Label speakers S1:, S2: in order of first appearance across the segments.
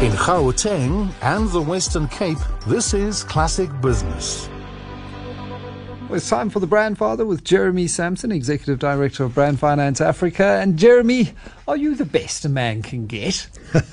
S1: In Gauteng and the Western Cape, this is Classic Business.
S2: Well, it's time for the Brand Father with Jeremy Sampson, Executive Director of Brand Finance Africa. And Jeremy, are you the best a man can get?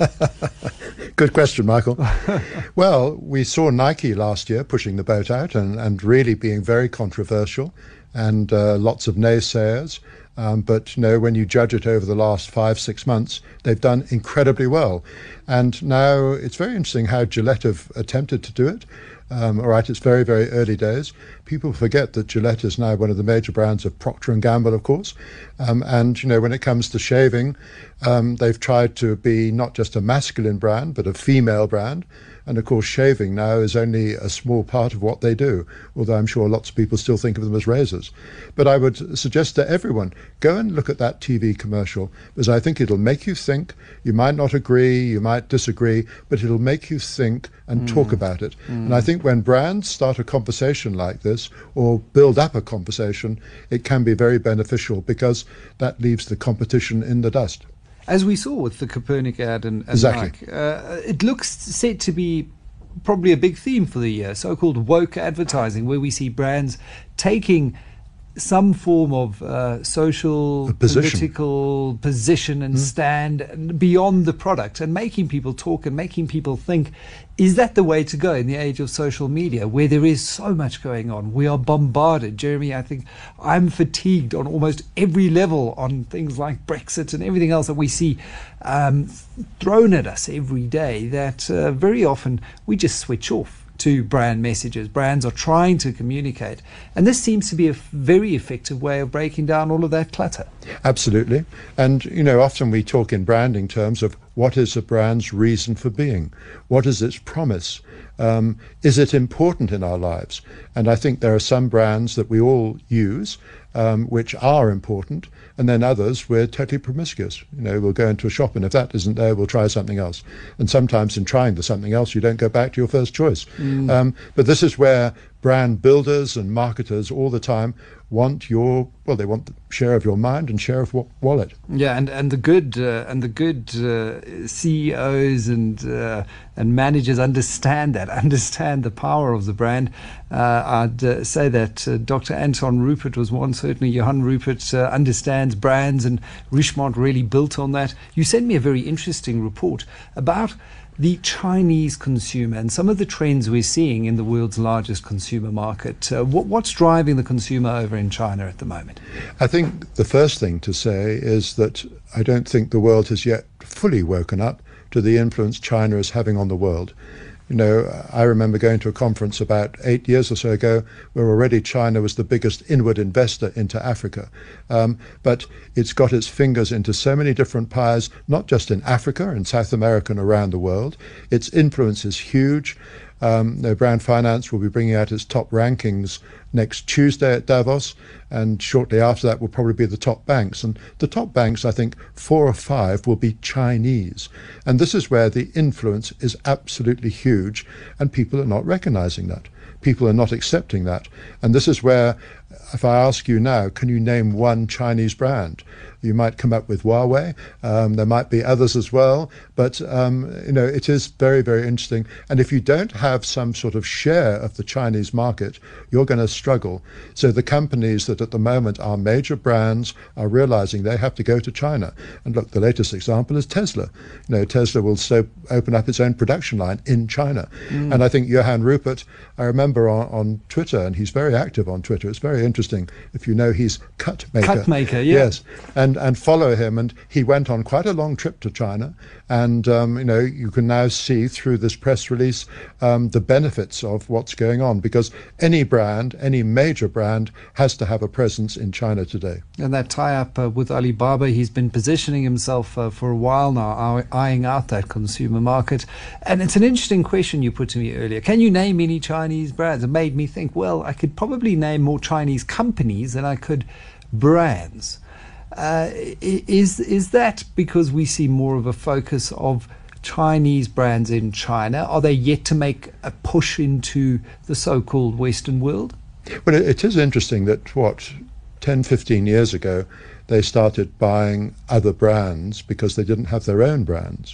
S3: Good question, Michael. Well, we saw Nike last year pushing the boat out and really being very controversial, and lots of naysayers. But when you judge it over the last 5-6 months, they've done incredibly well. And now it's very interesting how Gillette have attempted to do it. All right, it's very, very early days. People forget that Gillette is now one of the major brands of Procter & Gamble, of course. And when it comes to shaving, they've tried to be not just a masculine brand, but a female brand. And of course, shaving now is only a small part of what they do, although I'm sure lots of people still think of them as razors. But I would suggest to everyone, go and look at that TV commercial, because I think it'll make you think. You might not agree, you might disagree, but it'll make you think and talk about it. And I think when brands start a conversation like this, or build up a conversation, it can be very beneficial, because that leaves the competition in the dust.
S2: As we saw with the Copernic ad and
S3: Exactly.
S2: Nike, it looks set to be probably a big theme for the year, so-called woke advertising, where we see brands taking some form of social, political position and stand beyond the product and making people talk and making people think. Is that the way to go in the age of social media, where there is so much going on? We are bombarded. Jeremy, I think I'm fatigued on almost every level on things like Brexit and everything else that we see thrown at us every day, that very often we just switch off to brand messages. Brands are trying to communicate, and this seems to be a very effective way of breaking down all of that clutter.
S3: Absolutely. And often we talk in branding terms of what is a brand's reason for being, what is its promise, is it important in our lives? And I think there are some brands that we all use which are important, and then others we're totally promiscuous. We'll go into a shop, and if that isn't there, we'll try something else. And sometimes in trying the something else, you don't go back to your first choice. But this is where brand builders and marketers all the time want they want the share of your mind and share of wallet.
S2: Yeah, and the good CEOs and managers understand the power of the brand. I'd say that Dr. Anton Rupert was one. Certainly, Johan Rupert understands brands, and Richemont really built on that. You sent me a very interesting report about the Chinese consumer and some of the trends we're seeing in the world's largest consumer market. What's driving the consumer over in China at the moment?
S3: I think the first thing to say is that I don't think the world has yet fully woken up to the influence China is having on the world. I remember going to a conference about 8 years or so ago where already China was the biggest inward investor into Africa. But it's got its fingers into so many different pies, not just in Africa and South America and around the world. Its influence is huge. Brand Finance will be bringing out its top rankings next Tuesday at Davos, and shortly after that will probably be the top banks. And the top banks, I think 4 or 5 will be Chinese. And this is where the influence is absolutely huge, and people are not recognizing that. People are not accepting that. And this is where, if I ask you now, can you name one Chinese brand? You might come up with Huawei. There might be others as well. But, it is very, very interesting. And if you don't have some sort of share of the Chinese market, you're going to struggle. So the companies that at the moment are major brands are realizing they have to go to China. And look, the latest example is Tesla. Tesla will open up its own production line in China. And I think Johan Rupert, I remember on Twitter, and he's very active on Twitter. It's very interesting. If he's Cutmaker.
S2: Cutmaker, yeah.
S3: Yes. And follow him. And he went on quite a long trip to China. And, you can now see through this press release the benefits of what's going on, because any brand, any major brand, has to have a presence in China today.
S2: And that tie-up with Alibaba, he's been positioning himself for a while now, eyeing out that consumer market. And it's an interesting question you put to me earlier. Can you name any Chinese brands? It made me think, well, I could probably name more Chinese companies than I could brands. Is that because we see more of a focus of Chinese brands in China? Are they yet to make a push into the so-called Western world?
S3: Well, it is interesting that, 10, 15 years ago, they started buying other brands because they didn't have their own brands.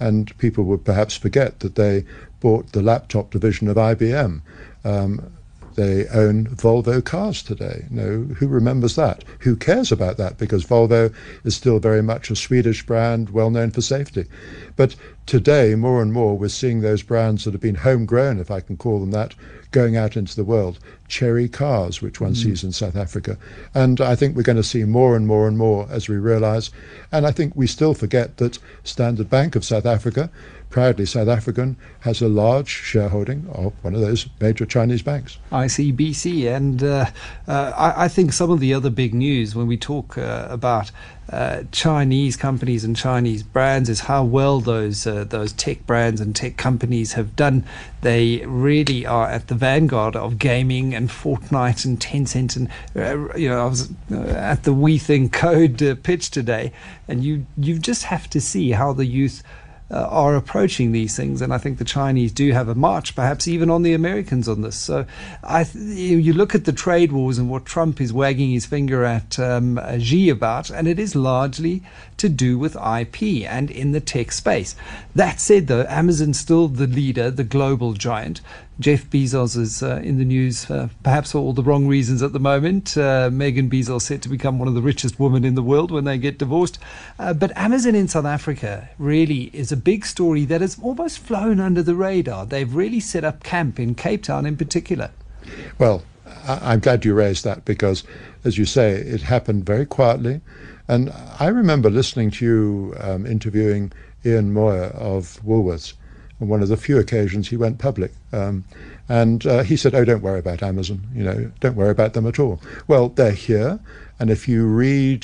S3: And people would perhaps forget that they bought the laptop division of IBM. They own Volvo cars today. Who remembers that? Who cares about that? Because Volvo is still very much a Swedish brand, well known for safety. But today, more and more, we're seeing those brands that have been homegrown, if I can call them that, going out into the world. Chery cars, which one sees in South Africa. And I think we're going to see more and more and more as we realize. And I think we still forget that Standard Bank of South Africa, proudly South African, has a large shareholding of one of those major Chinese banks.
S2: ICBC. And I think some of the other big news when we talk about Chinese companies and Chinese brands is how well those tech brands and tech companies have done. They really are at the vanguard of gaming and Fortnite and Tencent. And I was at the We Think Code pitch today, and you just have to see how the youth are approaching these things, and I think the Chinese do have a march, perhaps even on the Americans on this. So you look at the trade wars and what Trump is wagging his finger at Xi about, and it is largely to do with IP and in the tech space. That said, though, Amazon's still the leader, the global giant. Jeff Bezos is in the news, perhaps for all the wrong reasons at the moment. Megan Bezos set to become one of the richest women in the world when they get divorced. But Amazon in South Africa really is a big story that has almost flown under the radar. They've really set up camp in Cape Town in particular.
S3: Well, I'm glad you raised that because, as you say, it happened very quietly. And I remember listening to you interviewing Ian Moyer of Woolworths. On one of the few occasions he went public. And he said, oh, don't worry about Amazon, don't worry about them at all. Well, they're here. And if you read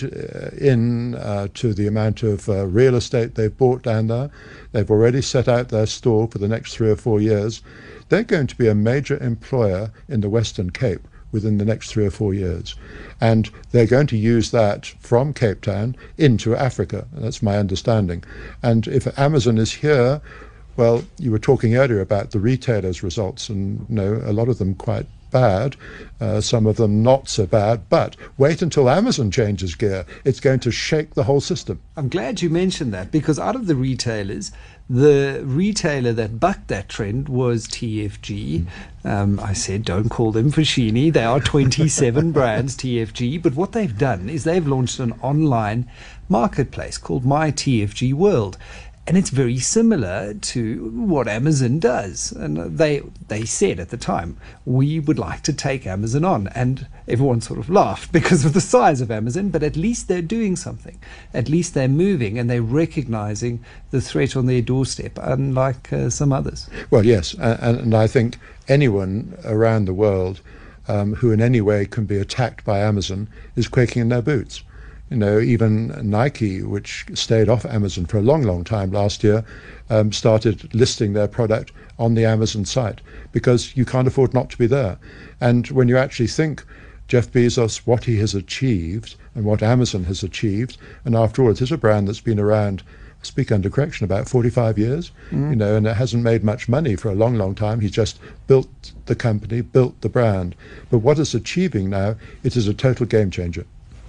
S3: to the amount of real estate they've bought down there, they've already set out their stall for the next 3 or 4 years. They're going to be a major employer in the Western Cape within the next 3 or 4 years. And they're going to use that from Cape Town into Africa. That's my understanding. And if Amazon is here, well, you were talking earlier about the retailers' results, and a lot of them quite bad, some of them not so bad, but wait until Amazon changes gear. It's going to shake the whole system.
S2: I'm glad you mentioned that, because out of the retailers, the retailer that bucked that trend was TFG. I said, don't call them Foschini. They are 27 brands, TFG. But what they've done is they've launched an online marketplace called My TFG World. And it's very similar to what Amazon does. And they said at the time, we would like to take Amazon on. And everyone sort of laughed because of the size of Amazon, but at least they're doing something. At least they're moving and they're recognizing the threat on their doorstep, unlike some others.
S3: Well, yes. And I think anyone around the world who in any way can be attacked by Amazon is quaking in their boots. Even Nike, which stayed off Amazon for a long, long time last year, started listing their product on the Amazon site because you can't afford not to be there. And when you actually think Jeff Bezos, what he has achieved and what Amazon has achieved, and after all, it is a brand that's been around, I speak under correction, about 45 years, and it hasn't made much money for a long, long time. He's just built the company, built the brand. But what it's achieving now, it is a total game changer.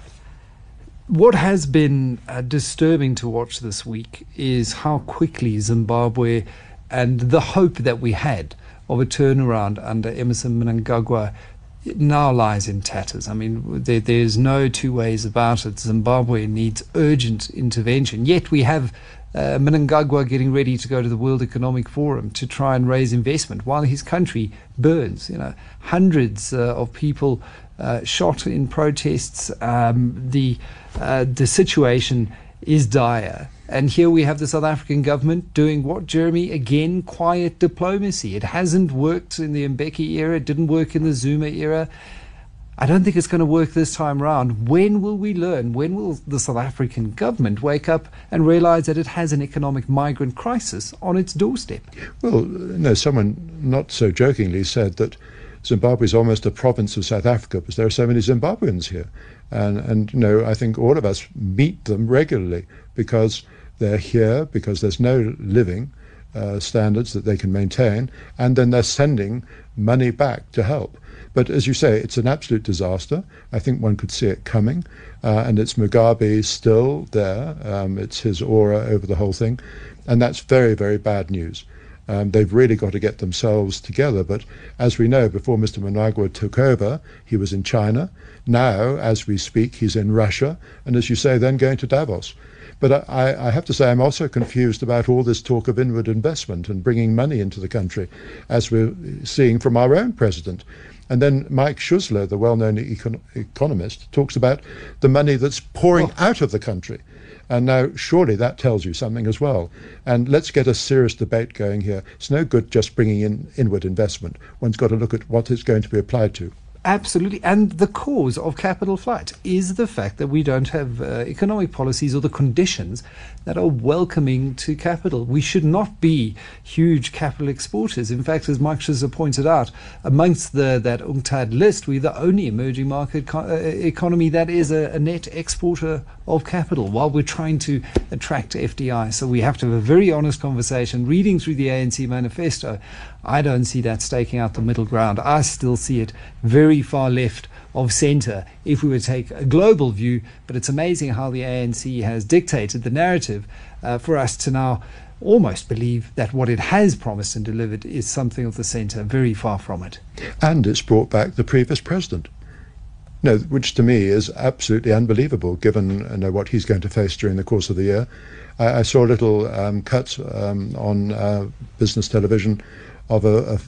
S2: What has been disturbing to watch this week is how quickly Zimbabwe and the hope that we had of a turnaround under Emmerson Mnangagwa now lies in tatters. I mean, there's no two ways about it. Zimbabwe needs urgent intervention. Yet we have Mnangagwa getting ready to go to the World Economic Forum to try and raise investment while his country burns. Hundreds of people shot in protests. The situation is dire. And here we have the South African government doing what, Jeremy? Again, quiet diplomacy. It hasn't worked in the Mbeki era. It didn't work in the Zuma era. I don't think it's going to work this time around. When will we learn? When will the South African government wake up and realize that it has an economic migrant crisis on its doorstep?
S3: Well, someone not so jokingly said that Zimbabwe is almost a province of South Africa because there are so many Zimbabweans here. And I think all of us meet them regularly because they're here, because there's no living standards that they can maintain, and then they're sending money back to help. But as you say, it's an absolute disaster. I think one could see it coming, and it's Mugabe still there. It's his aura over the whole thing, and that's very, very bad news. They've really got to get themselves together. But as we know, before Mr. Mnangagwa took over, he was in China. Now, as we speak, he's in Russia, and as you say, then going to Davos. But I have to say, I'm also confused about all this talk of inward investment and bringing money into the country, as we're seeing from our own president. And then Mike Schuessler, the well-known economist, talks about the money that's pouring out of the country. And now, surely that tells you something as well. And let's get a serious debate going here. It's no good just bringing in inward investment. One's got to look at what it's going to be applied to.
S2: Absolutely. And the cause of capital flight is the fact that we don't have economic policies or the conditions that are welcoming to capital. We should not be huge capital exporters. In fact, as Mike Schuessler pointed out, amongst that UNCTAD list, we're the only emerging market economy that is a net exporter of capital while we're trying to attract FDI. So we have to have a very honest conversation. Reading through the ANC manifesto, I don't see that staking out the middle ground. I still see it very far left of centre if we would take a global view. But it's amazing how the ANC has dictated the narrative for us to now almost believe that what it has promised and delivered is something of the centre, very far from it.
S3: And it's brought back the previous president. No, which to me is absolutely unbelievable, given what he's going to face during the course of the year. I saw a little cut on business television of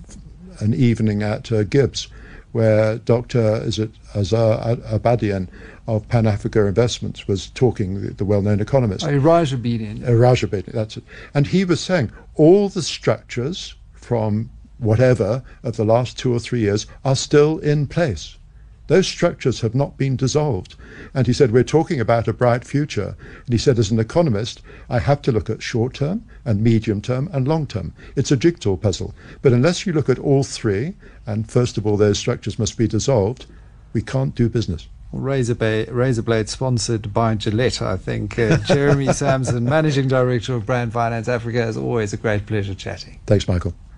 S3: an evening at Gibbs, where Dr. Azar Abadian of Pan Africa Investments was talking, the well-known economist.
S2: Rajabedian,
S3: that's it. And he was saying all the structures from whatever of the last 2 or 3 years are still in place. Those structures have not been dissolved. And he said, we're talking about a bright future. And he said, as an economist, I have to look at short term and medium term and long term. It's a jigsaw puzzle. But unless you look at all three, and first of all, those structures must be dissolved, we can't do business.
S2: Razor Blade sponsored by Gillette, I think. Jeremy Samson, Managing Director of Brand Finance Africa, as always, a great pleasure chatting.
S3: Thanks, Michael.